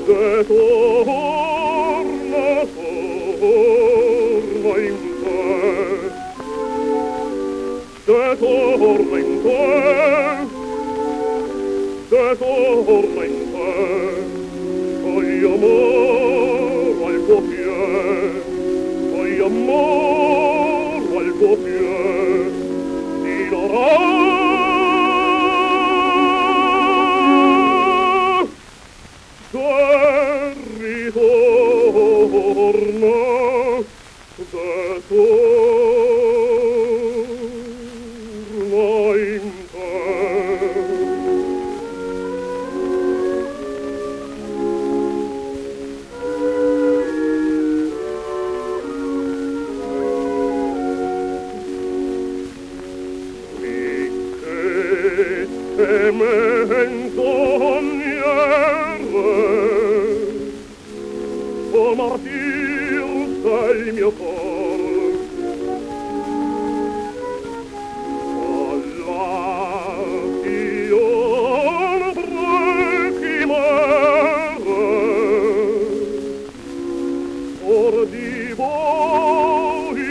che torna, torna in te, che torna in te, che torna in te, hai amor al tuo piede, hai amor al tuo piede, ti darà. Ritorna, che torna in te. Che menzognere, o martir del mio cor, all'io non prechimere, or di voi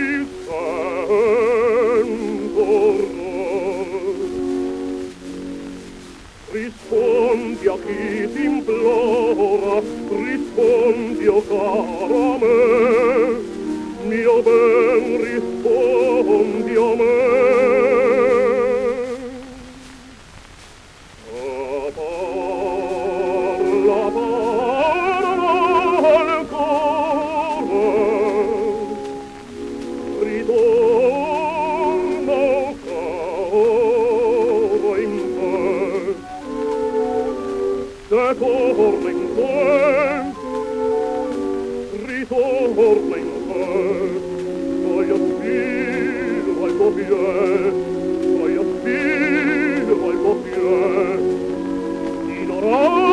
sento orror. Rispondi a chi t'implora, rispondi, o cara me, mio ben, rispondi a me. Parla, parla al cuore, ritorna, caro in te, che torna in te, ritorna in te, vai a spiro al tuo piede, vai a spiro al tuo piede, ti darà.